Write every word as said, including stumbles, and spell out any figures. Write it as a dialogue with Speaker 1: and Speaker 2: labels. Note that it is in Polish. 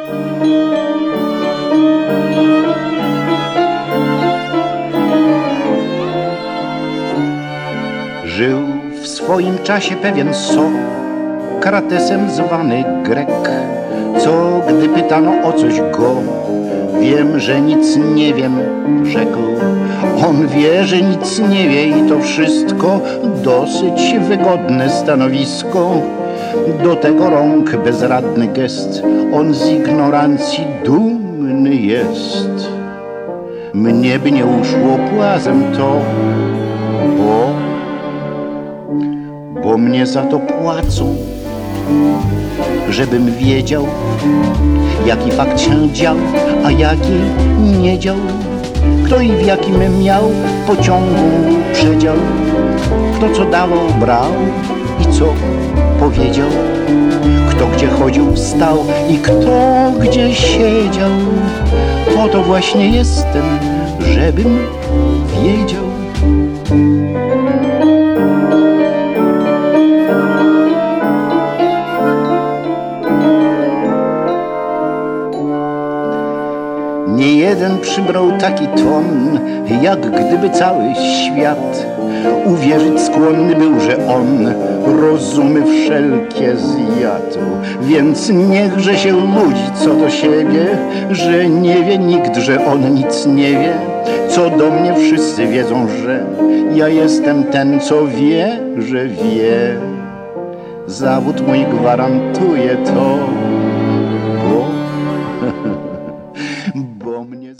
Speaker 1: Żył w swoim czasie pewien Sokratesem zwany Grek, co gdy pytano o coś go, wiem, że nic nie wiem, rzekł. On wie, że nic nie wie i to wszystko dosyć wygodne stanowisko. Do tego rąk bezradny gest, on z ignorancji dumny jest. Mnie by nie uszło płazem to, bo, bo mnie za to płacą, żebym wiedział, jaki fakt się dział, a jaki nie dział. Kto i w jakim miał pociągu przedział, kto co dawał, brał i co powiedział, kto gdzie chodził, stał i kto gdzie siedział. Po to właśnie jestem, żebym wiedział. Nie jeden przybrał taki ton, jak gdyby cały świat uwierzyć skłonny był, że on rozumy wszelkie zjadł. Więc niechże się łudzi co do siebie, że nie wie nikt, że on nic nie wie. Co do mnie wszyscy wiedzą, że ja jestem ten, co wie, że wie. Zawód mój gwarantuje to,